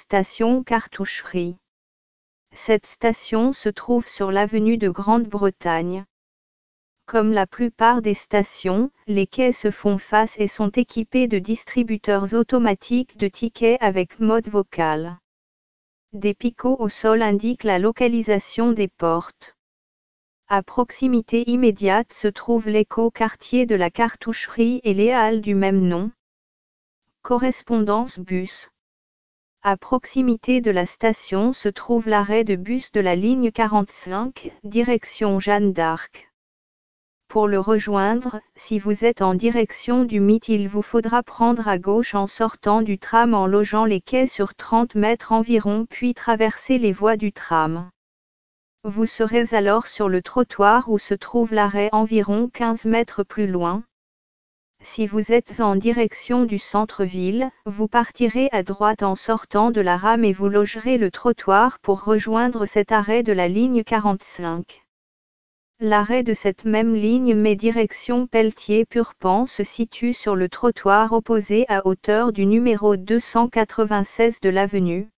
station Cartoucherie. Cette station se trouve sur l'avenue de Grande-Bretagne. Comme la plupart des stations, les quais se font face et sont équipés de distributeurs automatiques de tickets avec mode vocal. Des picots au sol indiquent la localisation des portes. À proximité immédiate se trouve l'éco-quartier de la Cartoucherie et les halles du même nom. Correspondance bus. À proximité de la station se trouve l'arrêt de bus de la ligne 45, direction Jeanne d'Arc. Pour le rejoindre, si vous êtes en direction du Mythe, il vous faudra prendre à gauche en sortant du tram en longeant les quais sur 30 mètres environ puis traverser les voies du tram. Vous serez alors sur le trottoir où se trouve l'arrêt environ 15 mètres plus loin. Si vous êtes en direction du centre-ville, vous partirez à droite en sortant de la rame et vous logerez le trottoir pour rejoindre cet arrêt de la ligne 45. L'arrêt de cette même ligne mais direction Pelletier-Purpan se situe sur le trottoir opposé à hauteur du numéro 296 de l'avenue.